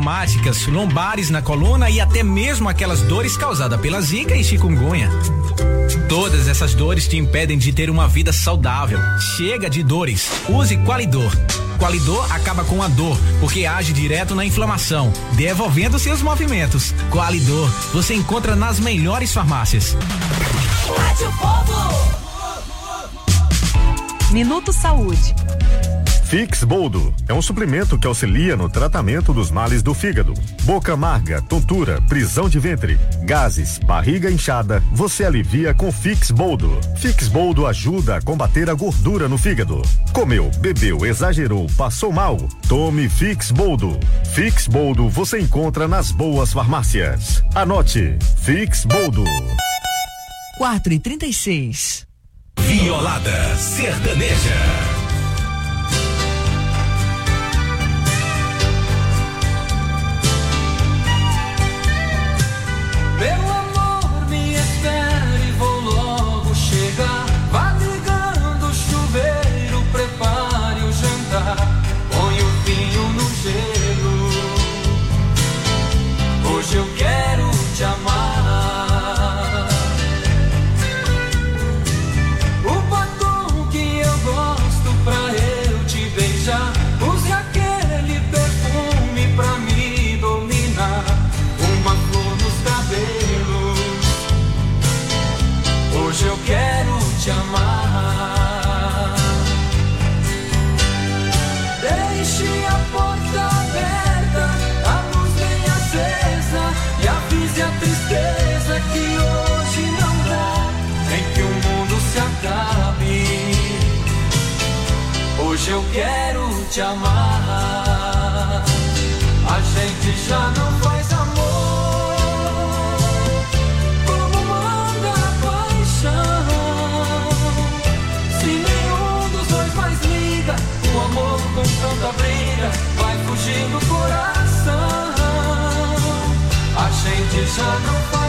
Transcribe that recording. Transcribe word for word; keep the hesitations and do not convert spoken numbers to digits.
reumáticas, lombares na coluna e até mesmo aquelas dores causadas pela zika e chikungunya. Todas essas dores te impedem de ter uma vida saudável. Chega de dores. Use Qualidor. Qualidor acaba com a dor, porque age direto na inflamação, devolvendo seus movimentos. Qualidor, você encontra nas melhores farmácias. Rádio Povo. Minuto Saúde. Fix Boldo é um suplemento que auxilia no tratamento dos males do fígado. Boca amarga, tontura, prisão de ventre, gases, barriga inchada, você alivia com Fix Boldo. Fix Boldo ajuda a combater a gordura no fígado. Comeu, bebeu, exagerou, passou mal? Tome Fix Boldo. Fix Boldo você encontra nas boas farmácias. Anote, Fix Boldo. quatro e trinta e seis. Violada Sertaneja. Meu amor, me espere, vou logo chegar. Vá ligando o chuveiro, prepare o jantar. Põe o vinho no gelo. Hoje eu quero te amar. O batom que eu gosto pra eu te beijar. Use aquele perfume pra me dominar. Uma flor nos cabelos. Hoje eu quero te amar. Deixe a porta aberta, a luz bem acesa, e avise a tristeza que hoje não dá, nem que o mundo se acabe. Hoje eu quero te amar. A gente já não faz amor como manda a paixão. Se nenhum dos dois mais liga, o amor com tanta briga vai fugir do coração. A gente já não faz